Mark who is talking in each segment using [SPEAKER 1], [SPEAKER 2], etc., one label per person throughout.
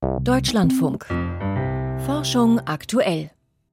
[SPEAKER 1] Deutschlandfunk. Forschung aktuell.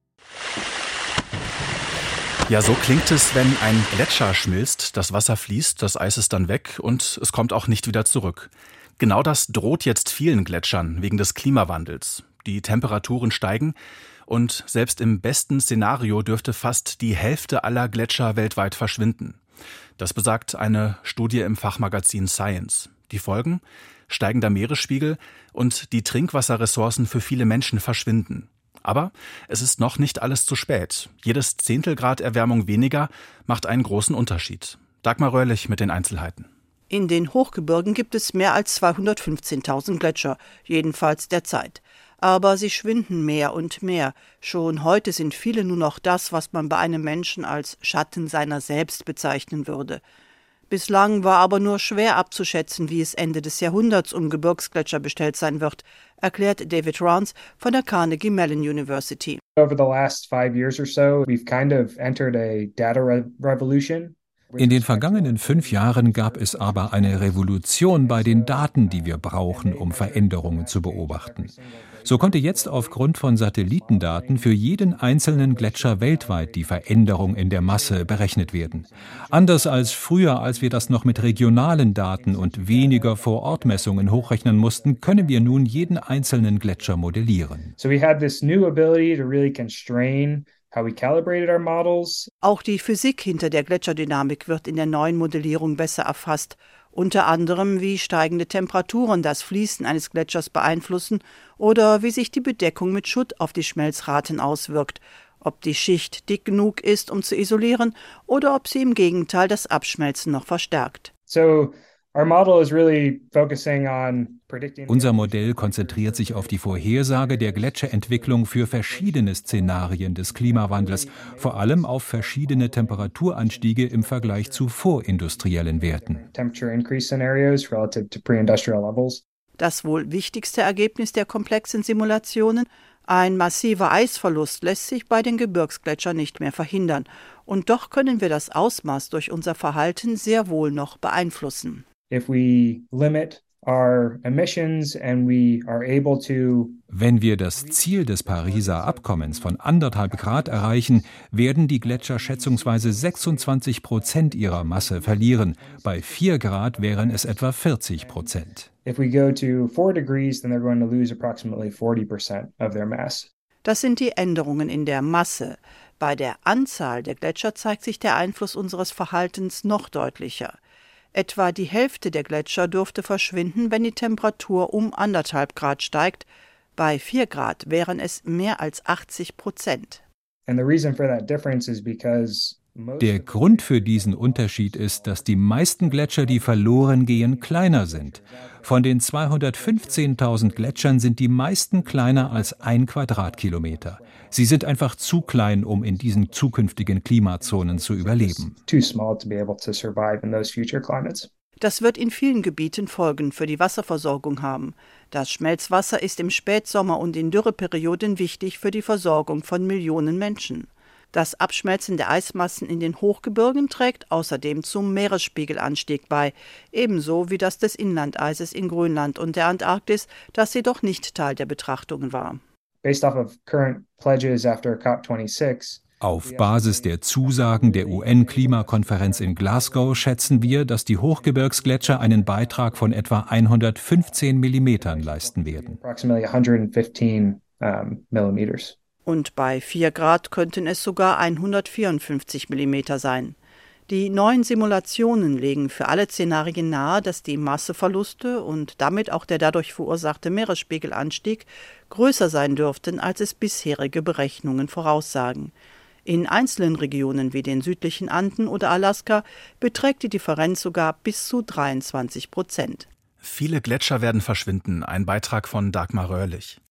[SPEAKER 2] Ja, so klingt es, wenn ein Gletscher schmilzt, das Wasser fließt, das Eis ist dann weg und es kommt auch nicht wieder zurück. Genau das droht jetzt vielen Gletschern wegen des Klimawandels. Die Temperaturen steigen und selbst im besten Szenario dürfte fast die Hälfte aller Gletscher weltweit verschwinden. Das besagt eine Studie im Fachmagazin Science. Die Folgen? Steigender Meeresspiegel und die Trinkwasserressourcen für viele Menschen verschwinden. Aber es ist noch nicht alles zu spät. Jedes Zehntelgrad Erwärmung weniger macht einen großen Unterschied. Dagmar Röhrlich mit den Einzelheiten.
[SPEAKER 3] In den Hochgebirgen gibt es mehr als 215.000 Gletscher, jedenfalls derzeit. Aber sie schwinden mehr und mehr. Schon heute sind viele nur noch das, was man bei einem Menschen als Schatten seiner selbst bezeichnen würde. Bislang war aber nur schwer abzuschätzen, wie es Ende des Jahrhunderts um Gebirgsgletscher bestellt sein wird, erklärt David Rance von der Carnegie Mellon University.
[SPEAKER 4] Over the last 5 years or so, we've kind of entered a data revolution.
[SPEAKER 5] In den vergangenen 5 Jahren gab es aber eine Revolution bei den Daten, die wir brauchen, um Veränderungen zu beobachten. So konnte jetzt aufgrund von Satellitendaten für jeden einzelnen Gletscher weltweit die Veränderung in der Masse berechnet werden. Anders als früher, als wir das noch mit regionalen Daten und weniger Vor-Ort-Messungen hochrechnen mussten, können wir nun jeden einzelnen Gletscher modellieren.
[SPEAKER 4] So we had this new ability to really constrain how we calibrated our models.
[SPEAKER 3] Auch die Physik hinter der Gletscherdynamik wird in der neuen Modellierung besser erfasst. Unter anderem, wie steigende Temperaturen das Fließen eines Gletschers beeinflussen oder wie sich die Bedeckung mit Schutt auf die Schmelzraten auswirkt, ob die Schicht dick genug ist, um zu isolieren, oder ob sie im Gegenteil das Abschmelzen noch verstärkt.
[SPEAKER 4] So our model is really focusing on predicting.
[SPEAKER 5] Unser Modell konzentriert sich auf die Vorhersage der Gletscherentwicklung für verschiedene Szenarien des Klimawandels, vor allem auf verschiedene Temperaturanstiege im Vergleich zu vorindustriellen Werten.
[SPEAKER 4] Temperature increase scenarios relative to pre-industrial levels.
[SPEAKER 3] Das wohl wichtigste Ergebnis der komplexen Simulationen: ein massiver Eisverlust lässt sich bei den Gebirgsgletschern nicht mehr verhindern. Und doch können wir das Ausmaß durch unser Verhalten sehr wohl noch beeinflussen.
[SPEAKER 4] If we limit our emissions and we are able to.
[SPEAKER 5] Wenn wir das Ziel des Pariser Abkommens von 1,5 Grad erreichen, werden die Gletscher schätzungsweise 26% ihrer Masse verlieren. Bei 4 Grad wären es etwa 40%.
[SPEAKER 4] If we go to 4 degrees, then they're going to lose approximately 40% of their mass.
[SPEAKER 3] Das sind die Änderungen in der Masse. Bei der Anzahl der Gletscher zeigt sich der Einfluss unseres Verhaltens noch deutlicher. Etwa die Hälfte der Gletscher dürfte verschwinden, wenn die Temperatur um 1,5 Grad steigt. Bei 4 Grad wären es mehr als 80%.
[SPEAKER 4] And the reason for that difference is because
[SPEAKER 5] Der Grund für diesen Unterschied ist, dass die meisten Gletscher, die verloren gehen, kleiner sind. Von den 215.000 Gletschern sind die meisten kleiner als 1 Quadratkilometer. Sie sind einfach zu klein, um in diesen zukünftigen Klimazonen zu überleben.
[SPEAKER 4] too small to be able to survive in those future climates.
[SPEAKER 3] Das wird in vielen Gebieten Folgen für die Wasserversorgung haben. Das Schmelzwasser ist im Spätsommer und in Dürreperioden wichtig für die Versorgung von Millionen Menschen. Das Abschmelzen der Eismassen in den Hochgebirgen trägt außerdem zum Meeresspiegelanstieg bei, ebenso wie das des Inlandeises in Grönland und der Antarktis, das jedoch nicht Teil der Betrachtungen war.
[SPEAKER 4] Based off of current pledges after COP26,
[SPEAKER 5] Auf Basis der Zusagen der UN-Klimakonferenz in Glasgow schätzen wir, dass die Hochgebirgsgletscher einen Beitrag von etwa 115 Millimetern leisten werden.
[SPEAKER 4] approximately 115 millimeters.
[SPEAKER 3] Und bei 4 Grad könnten es sogar 154 Millimeter sein. Die neuen Simulationen legen für alle Szenarien nahe, dass die Masseverluste und damit auch der dadurch verursachte Meeresspiegelanstieg größer sein dürften, als es bisherige Berechnungen voraussagen. In einzelnen Regionen wie den südlichen Anden oder Alaska beträgt die Differenz sogar bis zu 23%.
[SPEAKER 2] Viele Gletscher werden verschwinden. Ein Beitrag von Dagmar Röhrlich.